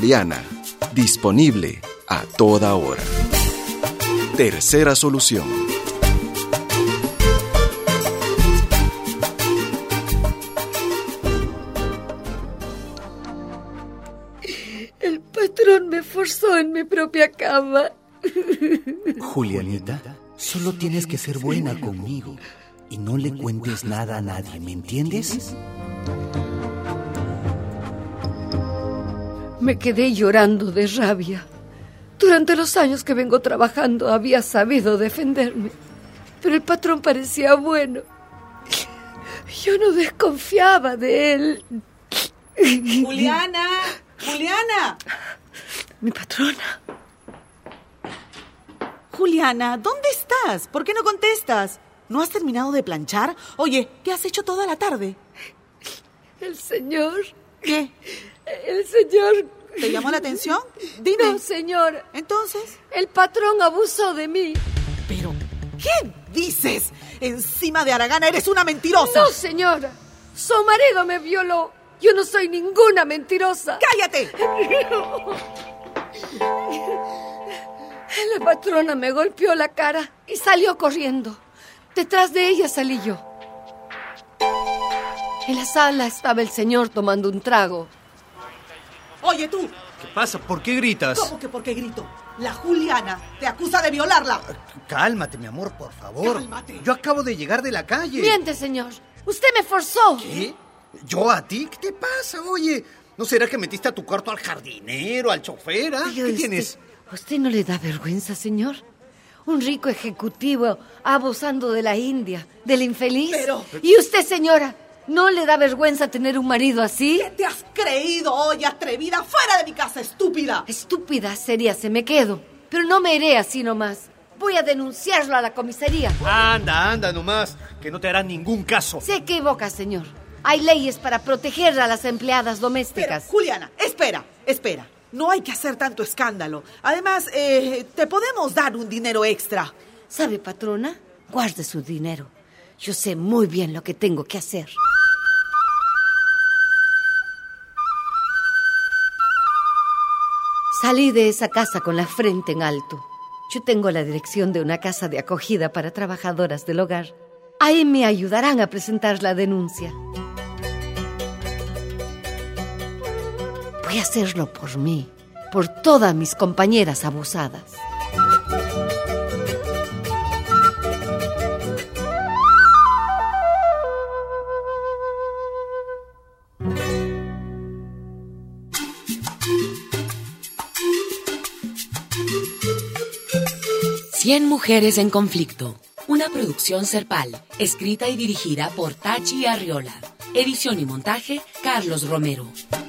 Juliana, disponible a toda hora. Tercera solución. El patrón me forzó en mi propia cama. Julianita, solo tienes que ser buena conmigo y no le cuentes nada a nadie, ¿me entiendes? Me quedé llorando de rabia. Durante los años que vengo trabajando había sabido defenderme, pero el patrón parecía bueno. Yo no desconfiaba de él. ¡Juliana! ¡Juliana! Mi patrona. Juliana, ¿dónde estás? ¿Por qué no contestas? ¿No has terminado de planchar? Oye, ¿qué has hecho toda la tarde? El señor... ¿Qué? El señor... ¿Te llamó la atención? Dime. No, señor. ¿Entonces? El patrón abusó de mí. Pero, ¿qué dices? Encima de Aragana eres una mentirosa. No, señora. Su marido me violó. Yo no soy ninguna mentirosa. ¡Cállate! La patrona me golpeó la cara y salió corriendo. Detrás de ella salí yo. En la sala estaba el señor tomando un trago. Oye, tú. ¿Qué pasa? ¿Por qué gritas? ¿Cómo que por qué grito? La Juliana te acusa de violarla. Cálmate, mi amor, por favor. Cálmate. Yo acabo de llegar de la calle. Miente, señor. Usted me forzó. ¿Qué? ¿Yo a ti? ¿Qué te pasa? Oye, ¿no será que metiste a tu cuarto al jardinero, al chofer? ¿Ah? ¿Qué tienes? ¿A usted no le da vergüenza, señor? Un rico ejecutivo abusando de la India, del infeliz. Pero... ¿Y usted, señora, no le da vergüenza tener un marido así? ¿Qué te has creído, oye, atrevida? ¡Fuera de mi casa, estúpida! Estúpida sería, se me quedo. Pero no me iré así nomás. Voy a denunciarlo a la comisaría. Anda nomás, que no te harán ningún caso. Se equivoca, señor. Hay leyes para proteger a las empleadas domésticas. Pero, Juliana, espera. No hay que hacer tanto escándalo. Además, te podemos dar un dinero extra. ¿Sabe, patrona? Guarde su dinero. Yo sé muy bien lo que tengo que hacer. Salí de esa casa con la frente en alto. Yo tengo la dirección de una casa de acogida para trabajadoras del hogar. Ahí me ayudarán a presentar la denuncia. Voy a hacerlo por mí, por todas mis compañeras abusadas. Cien mujeres en conflicto. Una producción Serpal, escrita y dirigida por Tachi Arriola. Edición y montaje, Carlos Romero.